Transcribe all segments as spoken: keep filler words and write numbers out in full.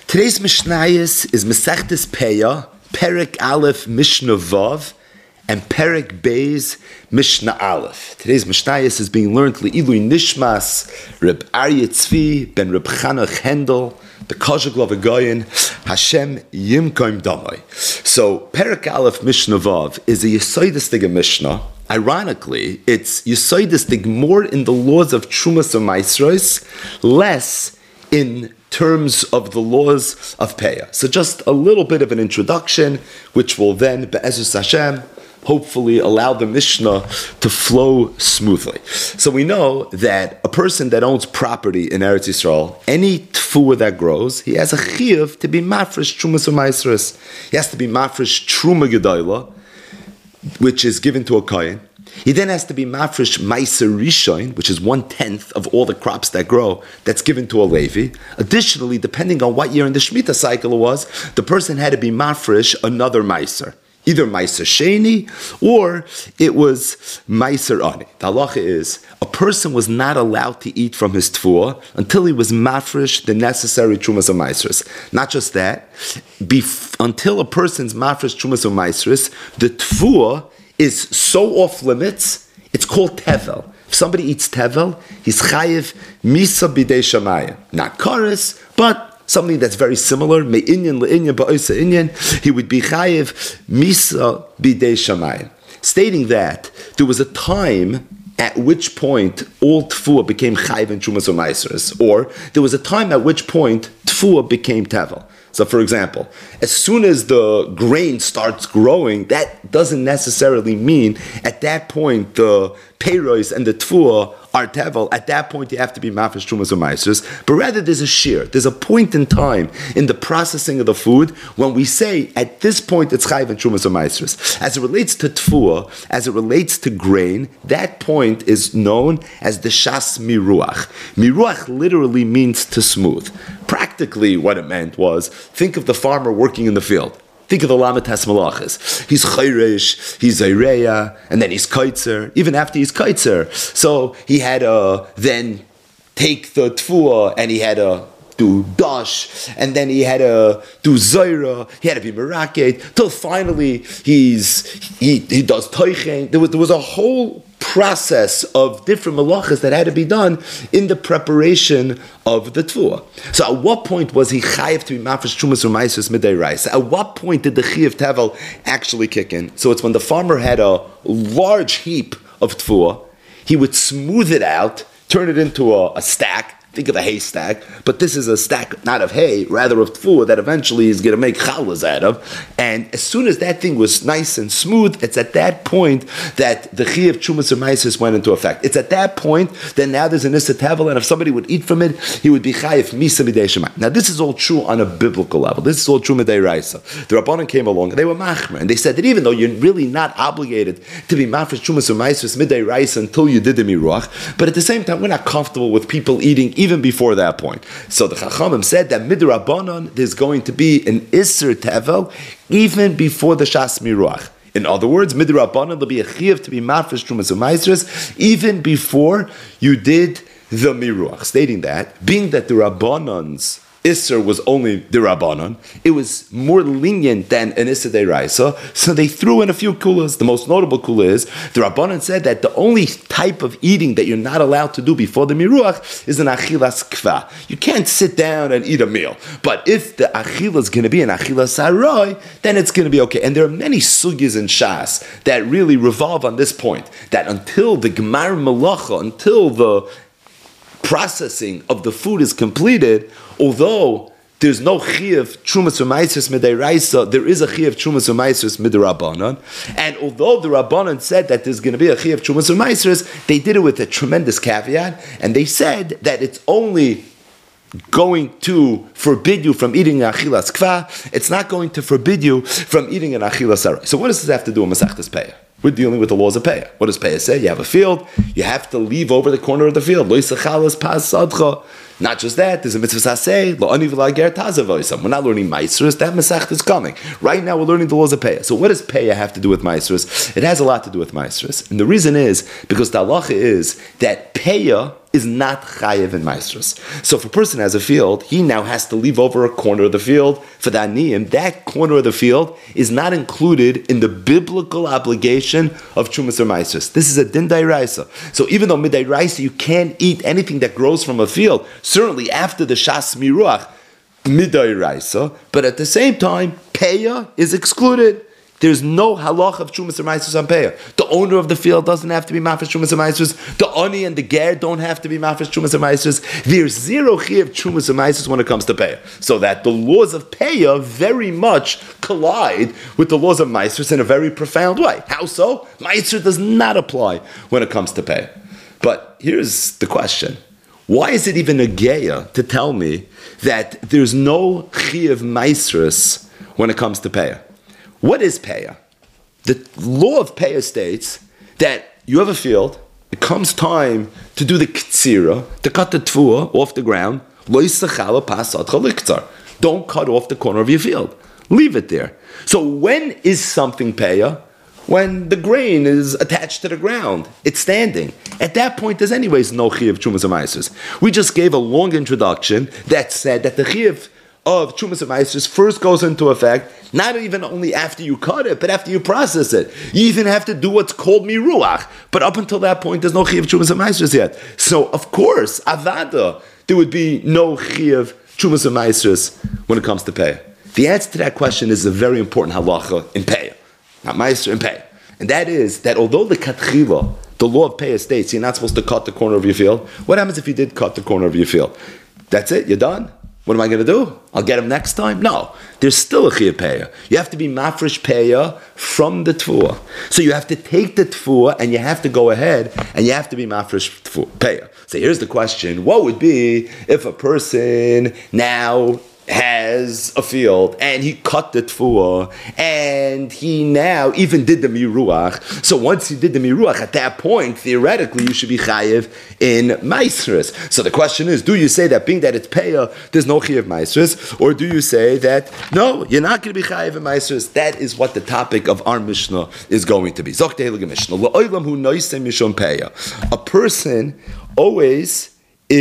Today's Mishnayos is Masechtes Peah, Perek Aleph Mishnah Vav, and Perek Beis Mishnah Aleph. Today's Mishnayos is being learned Le'ilui Nishmas, Reb Aryeh Tzvi ben Reb Chanach Hendel, the Kozhik of Goyin, Hashem Yimkoim Damai. So Perek Aleph Mishnah Vav is a Yesodistig Mishnah. Ironically, it's Yesodistig more in the laws of Trumas or Maisros, less in terms of the laws of Peah. So just a little bit of an introduction, which will then, Be'ezus Hashem, hopefully allow the Mishnah to flow smoothly. So we know that a person that owns property in Eretz Yisrael, any tfuah that grows, he has a chiyuv to be mafresh trumas or maisros. He has to be mafresh truma gedayla, which is given to a kohen. He then has to be mafresh meiser rishon, which is one-tenth of all the crops that grow, that's given to a Levi. Additionally, depending on what year in the Shemitah cycle it was, the person had to be mafresh another meiser. Either meiser sheni, or it was meiser ani. The halacha is, a person was not allowed to eat from his tfuah until he was mafresh the necessary trumas or maisros. Not just that, bef- until a person's mafresh trumas or maisros, the tfuah is so off limits, it's called tevel. If somebody eats tevel, he's chayiv misa bidei shamayim. Not kares, but something that's very similar, me'inyan le'inyan ba'osa inyan, he would be chayiv misa bidei shamayim. Stating that there was a time at which point all tfuah became chayiv and trumas or maisros, or there was a time at which point tfuah became tevel. So, for example, as soon as the grain starts growing, that doesn't necessarily mean at that point the peiros and the tfuah are tevel. At that point, you have to be mafresh trumas or maisros. But rather, there's a shear. There's a point in time in the processing of the food when we say at this point it's chayiv and trumas or maisros. As it relates to tfuah, as it relates to grain, that point is known as the shas miruach. Miruach literally means to smooth. Practically, what it meant was, think of the farmer working in the field. Think of the Lamitas Malachas. He's Chayrish, he's Zayreya, and then he's Kaitzer, even after he's Kaitzer. So he had to then take the Tfuah, and he had to do Dash, and then he had to do Zaira, he had to be Meraket, till finally he's he, he does Teichen. There was, there was a whole process of different malachas that had to be done in the preparation of the tfuah. So at what point was he chayiv to be mafresh trumas or maisros midday rice? At what point did the chiyuv tevel actually kick in? So it's when the farmer had a large heap of tfuah, he would smooth it out, turn it into a, a stack. Think of a haystack, but this is a stack not of hay, rather of tfuah that eventually is going to make challahs out of. And as soon as that thing was nice and smooth, it's at that point that the chiyuv trumas or maisros went into effect. It's at that point that now there's an issa tevel, and if somebody would eat from it, he would be chayiv misa midei shemayim. Now this is all true on a biblical level. This is all true midei raisa. The Rabbanan came along, and they were machmer, and they said that even though you're really not obligated to be mafresh trumas or maisros midei raisa until you did the miruach, but at the same time we're not comfortable with people eating even before that point. So the Chachamim said that midrabanan there's going to be an Isser Tevel even before the Shas Miruach. In other words, midrabanan there'll be a Chiyuv to be mafresh trumas or maisros even before you did the Miruach. Stating that, being that the Rabbanan's Isser was only the Rabbanon, it was more lenient than an Isser Deiraisa, so they threw in a few kulas. The most notable kula is, the Rabbanon said that the only type of eating that you're not allowed to do before the Miruach is an Achilas Kva. You can't sit down and eat a meal. But if the Achila is going to be an Achilas Sarai, then it's going to be okay. And there are many sugyas in Shas that really revolve on this point, that until the Gemar Malacha, until the processing of the food is completed, although there's no chiyuv trumas or maisros midei raisa, there is a chiyuv trumas or maisros midei rabbanon. And although the rabbanon said that there's going to be a chiyuv trumas or maisros, they did it with a tremendous caveat, and they said that it's only going to forbid you from eating an achilas kva. It's not going to forbid you from eating an achilas sarai. So what does this have to do with Masechtas Peah? We're dealing with the laws of Peah. What does Peah say? You have a field, you have to leave over the corner of the field. Lo yisachalas pas sadcha. Not just that, there's a mitzvah saseh, la'ani v'la'ger tazavoisam. We're not learning Maasros, that Masechta is coming. Right now we're learning the laws of Peah. So what does Peah have to do with Maasros? It has a lot to do with Maasros. And the reason is, because the halacha is that Peah is not chayev in Maasros. So if a person has a field, he now has to leave over a corner of the field for the aniyim. That corner of the field is not included in the biblical obligation of Trumas or Maasros. This is a din dairaisa. So even though midairaisa you can't eat anything that grows from a field, certainly after the shas miruach, midairaisa, but at the same time, Peah is excluded. There's no halach of Trumas or Maasros on Peah. The owner of the field doesn't have to be mafresh Trumas or Maasros. The oni and the ger don't have to be mafresh Trumas or Maasros. There's zero chi of Trumas or Maasros when it comes to Peah. So that the laws of Peah very much collide with the laws of Maasros in a very profound way. How so? Maasros does not apply when it comes to Peah. But here's the question. Why is it even a geya to tell me that there's no chi of Maasros when it comes to Peah? What is Peah? The law of Peah states that you have a field, it comes time to do the ktsira, to cut the tfuah off the ground, don't cut off the corner of your field. Leave it there. So when is something Peah? When the grain is attached to the ground, it's standing. At that point, there's anyways no chi of Trumas Maasros. We just gave a long introduction that said that the chi of of Trumas and Maasros first goes into effect, not even only after you cut it, but after you process it. You even have to do what's called miruach. But up until that point, there's no chi of Trumas and Maasros yet. So, of course, avada, there would be no chi of Trumas and Maasros when it comes to Peah. The answer to that question is a very important halacha in Peah, not Maasros, in Peah. And that is that although the katchila, the law of Peah states you're not supposed to cut the corner of your field, what happens if you did cut the corner of your field? That's it, you're done? What am I going to do? I'll get him next time? No. There's still a chiyuv peah. You have to be mafresh peah from the tfuah. So you have to take the tfuah and you have to go ahead and you have to be mafresh peah. So here's the question. What would be if a person now has a field and he cut the tfuah and he now even did the miruach? So once he did the miruach, at that point, theoretically, you should be chayiv in maasros. So the question is, do you say that being that it's peah, there's no chayiv maasros, or do you say that no, you're not going to be chayiv in maasros? That is what the topic of our Mishnah is going to be. Zok the Heilige Mishnah. La'olam hu noisem mishum peah. A person always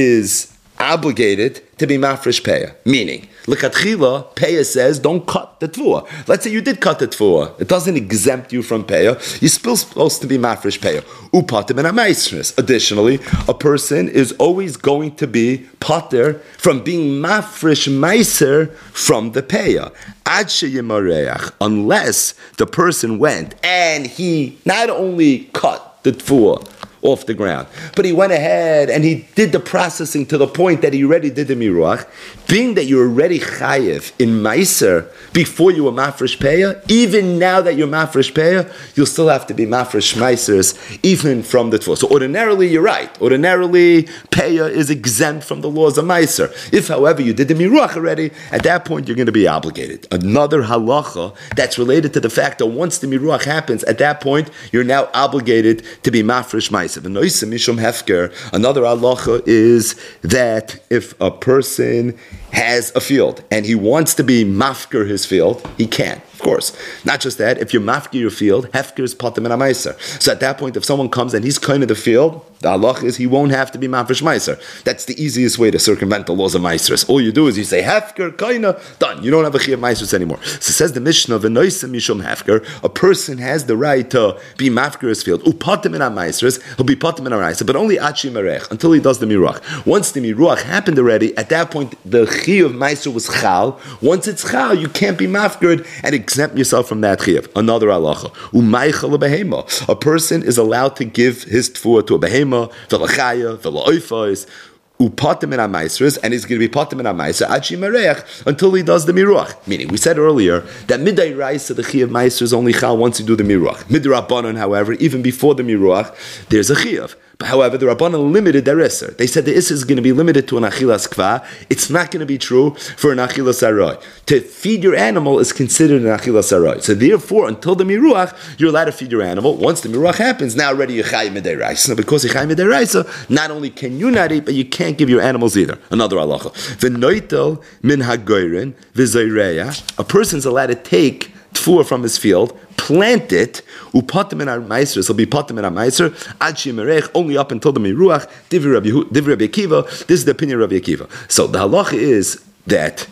is obligated to be mafresh peah, meaning l'katchila peah says don't cut the tfuah. Let's say you did cut the tfuah, it doesn't exempt you from peah. You're still supposed to be mafresh peah. Upatim and amaisris. Additionally, a person is always going to be pater from being mafresh meiser from the peah. Ad sheyimareach, unless the person went and he not only cut the tfuah off the ground, but he went ahead and he did the processing to the point that he already did the miruach. Being that you're already chayiv in meiser before you were mafresh peah, even now that you're mafresh peah, you'll still have to be mafresh meisers even from the tfuah. So ordinarily you're right. Ordinarily peah is exempt from the laws of meiser. If, however, you did the miruach already, at that point you're going to be obligated. Another halacha that's related to the fact that once the miruach happens, at that point you're now obligated to be mafresh meiser. Another halacha is that if a person has a field and he wants to be mafker his field, he can. Of course. Not just that, if you mafker your field, hefker is patim and amaiser. So at that point, if someone comes and he's kind of the field, the halach is he won't have to be mafresh meiser. That's the easiest way to circumvent the laws of meisers. All you do is you say hefker, kaina, done. You don't have a chi of meisers anymore. So says the Mishnah, v'noisem mishum hefker, a person has the right to be mafker his field. Upatim and ameisers, he'll be patim and amaiser, but only achi merech, until he does the miruach. Once the miruach happened already, at that point, the chi of meiser was chal. Once it's chal, you can't be mafkered and exempt yourself from that chiyuv. Another halacha. Umaychal behema. A person is allowed to give his tfuah to a behema, v'lachaya, v'la'oifos, upatim in amaisers, and he's going to be patim in amaiser achi merech until he does the miruach. Meaning, we said earlier that midday rice of the chiyuv meiser is only chal once you do the miruach. Midrabanan, however, even before the miruach, there's a chiyuv. But however, the Rabbanan limited their Isser. They said the Isser is going to be limited to an Achilas Kva. It's not going to be true for an Achilas Aroy. To feed your animal is considered an Achilas Aroy. So therefore, until the Miruach, you're allowed to feed your animal. Once the Miruach happens, now already you're Chayim Midei Because you're Chayim Midei not only can you not eat, but you can't give your animals either. Another halacha. V'noitel min hagoyrin v'zoyreya. A person's allowed to take tfuah from his field, plant it, upatim in our meiser, so be patim in our meiser, ad shimerech, only up until the miruach, divri Rabbi Akiva. This is the opinion of Rabbi Akiva. So the halacha is that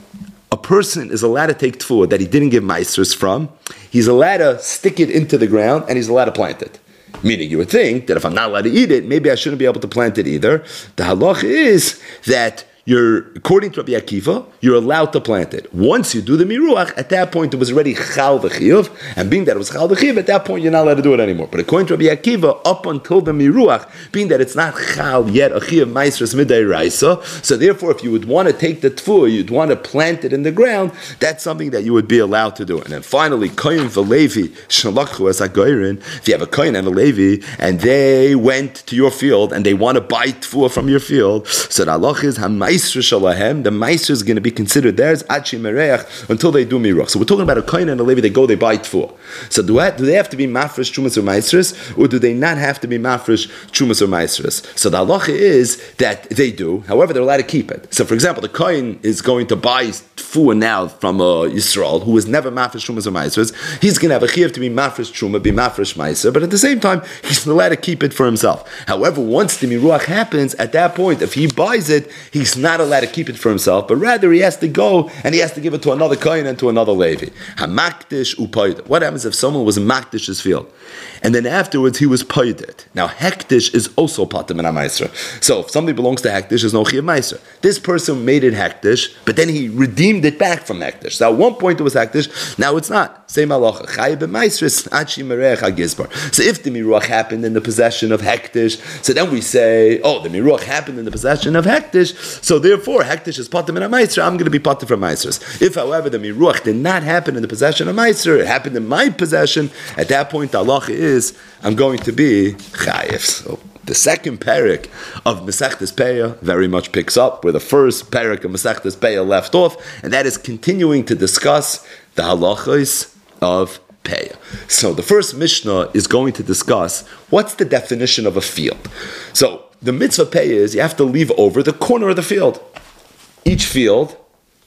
a person is allowed to take tfuah that he didn't give meisers from, he's allowed to stick it into the ground, and he's allowed to plant it. Meaning you would think that if I'm not allowed to eat it, maybe I shouldn't be able to plant it either. The halacha is that you're, according to Rabbi Akiva, you're allowed to plant it. Once you do the miruach, at that point it was already chal v'chiyuv, and being that it was chal v'chiyuv, at that point you're not allowed to do it anymore. But according to Rabbi Akiva, up until the miruach, being that it's not chal yet, a chiyuv maisras midday raisa, so therefore if you would want to take the tfuah, you'd want to plant it in the ground, that's something that you would be allowed to do. And then finally, kohen v'levi shalakhu as hagoyrin, if you have a kohen and a levi, and they went to your field, and they want to buy tfuah from your field, so the halach is hamay the meiser is going to be considered theirs until they do miruach. So we're talking about a kohen and a levi. They go, they buy tfuah. So do, I, do they have to be mafresh trumas or meisers, or do they not have to be mafresh trumas or meisers? So the halacha is that they do. However, they're allowed to keep it. So, for example, the kohen is going to buy tfuah now from a Yisrael who was never mafresh trumas or meisers. He's going to have a chiyuv to be mafresh truma, be mafresh meiser, but at the same time, he's allowed to keep it for himself. However, once the miruach happens, at that point, if he buys it, he's not allowed to keep it for himself, but rather he has to go and he has to give it to another kohen and to another levi. Hamakdish upaida. What happens if someone was makdish's field, and then afterwards he was paided? Now hektish is also patim in amaisra. So if somebody belongs to hektish, there's no chiyuv meiser. This person made it hektish, but then he redeemed it back from hektish. So at one point it was hektish, now it's not. Same halacha. Chayav b'meisris achi merech hagizbar. So if the miruach happened in the possession of hektish, so then we say, oh, the miruach happened in the possession of hektish, so therefore hektish is patim in a meiser, I'm going to be patim from meisers. If, however, the miruach did not happen in the possession of meiser, it happened in my possession, at that point the halacha is, I'm going to be chayiv. So the second parak of Masechtas Peah very much picks up where the first parak of Masechtas Peah left off, and that is continuing to discuss the halachos of Peah. So the first Mishnah is going to discuss what's the definition of a field. So the mitzvah Peah is you have to leave over the corner of the field. Each field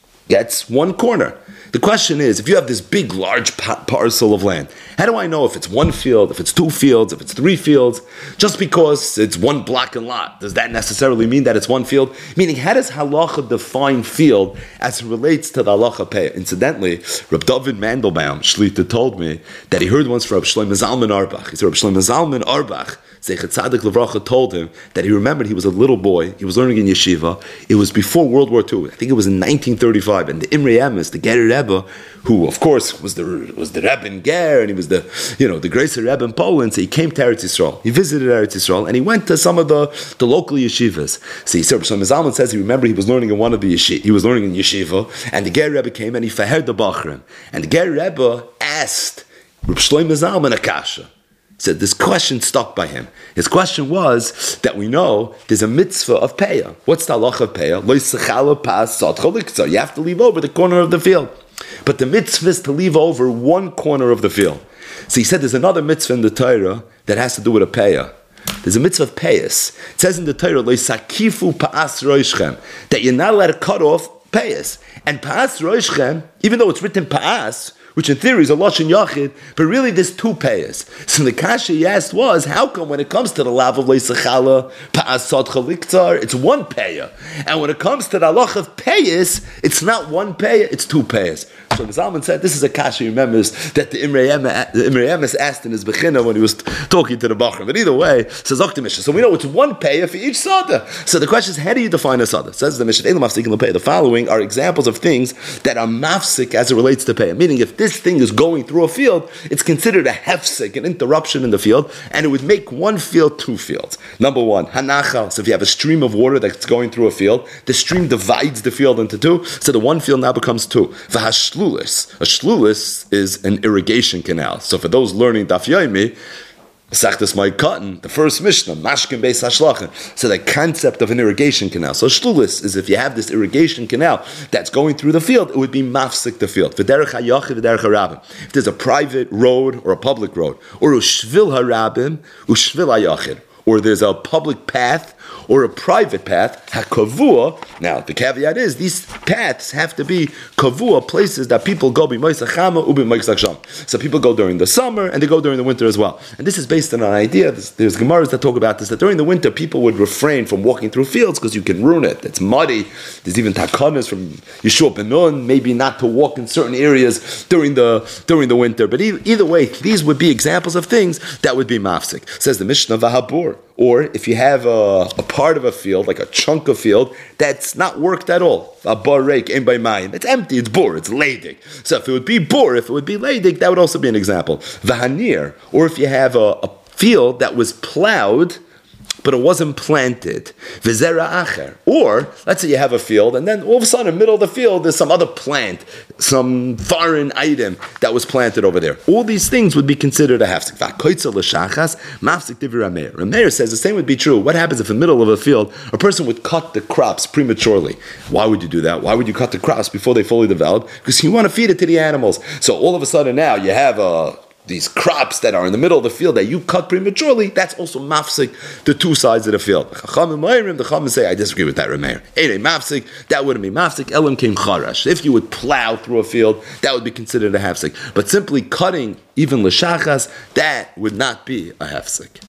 gets one corner. The question is, if you have this big, large pa- parcel of land, how do I know if it's one field, if it's two fields, if it's three fields? Just because it's one block and lot, does that necessarily mean that it's one field? Meaning, how does halacha define field as it relates to the halacha Peah? Incidentally, Reb David Mandelbaum, Shlita, told me that he heard once from Reb Shlomo Zalman Auerbach. He said, Reb Shlomo Zalman Auerbach, Zeichet Tzadik Levracha, told him that he remembered he was a little boy, he was learning in yeshiva, it was before World War Two, I think it was in nineteen thirty-five, and the Imrei Emes, the Gerer Rebbe, who of course was the was the Rebbe in Ger, and he was the you know the greatest Rebbe in Poland, so he came to Eretz Yisrael, he visited Eretz Yisrael, and he went to some of the, the local yeshivas. So he said, Shlomo Zalman says he remembered he was learning in one of the yeshiva, he was learning in yeshiva, and the Ger Rebbe came and he fahered the Bachrim, and the Ger Rebbe asked Reb Shlomo Zalman a kasha. Said this question stuck by him. His question was that we know there's a mitzvah of Peah. What's the halacha of Peah? Lo yisachala pas sad chalikza. You have to leave over the corner of the field. But the mitzvah is to leave over one corner of the field. So he said there's another mitzvah in the Torah that has to do with a Peah. There's a mitzvah of Peahs. It says in the Torah, Lo yisakifu pa'as roishchem, that you're not allowed to cut off Peahs. And pa'as roishchem, even though it's written pa'as, which in theory is a Lashon Yachid, but really there's two payas. So the kasha he asked was, how come when it comes to the lav of Leisachala, Pa'asad Chaliktzar, it's one paya, and when it comes to the halach of payas, it's not one paya, it's two payas. So the Zalman said, this is a kasha he remembers that the Imrei Emes asked in his Bechina when he was talking to the Bachar. But either way, says Okta Mishnah. So we know it's one paya for each sada. So the question is, how do you define a sada? Says the Mishnah, the following are examples of things that are mafsik as it relates to paya. Meaning if this thing is going through a field, it's considered a hefsek, an interruption in the field, and it would make one field two fields. Number one, hanachal. So if you have a stream of water that's going through a field, the stream divides the field into two, so the one field now becomes two. V'hashlulis. A shlulis is an irrigation canal. So for those learning Daf Yomi, Masechtas Mai Cotton, the first Mishnah, Mashkin Beis Hashlachin. So the concept of an irrigation canal. So shlulis is if you have this irrigation canal that's going through the field, it would be mafsik the field. V'derech hayachiv, v'derech harabim. If there's a private road or a public road, or ushvil harabim, ushvil hayachid, or there's a public path or a private path, hakavua. Now the caveat is these paths have to be kavua, places that people go b'moisachama ubi moisachsham. So people go during the summer and they go during the winter as well. And this is based on an idea. There's, there's Gemaras that talk about this, that during the winter people would refrain from walking through fields because you can ruin it. It's muddy. There's even takanas from Yeshua ben Nun, maybe not to walk in certain areas during the during the winter. But either, either way, these would be examples of things that would be mafsik. Says the Mishnah Vahabur. Or if you have a, a part of a field, like a chunk of field, that's not worked at all. A barek, ein by mayim. It's empty, it's bor, it's leidig. So if it would be bor, if it would be leidig, that would also be an example. Vahanir, or if you have a, a field that was plowed, but it wasn't planted. V'zera acher. Or, let's say you have a field, and then all of a sudden, in the middle of the field, there's some other plant, some foreign item that was planted over there. All these things would be considered a hafsik. V'akoitza l'shachas, mafsik divrei Rameir. Rameir says the same would be true. What happens if in the middle of a field, a person would cut the crops prematurely? Why would you do that? Why would you cut the crops before they fully develop? Because you want to feed it to the animals. So all of a sudden now, you have a... these crops that are in the middle of the field that you cut prematurely, that's also mafsik the two sides of the field. The Chachamim say, I disagree with that, Rameir. Ere mafsik, that wouldn't be mafsik. Elam came charash. If you would plow through a field, that would be considered a hafsik. But simply cutting even l'shachas, that would not be a hafsik.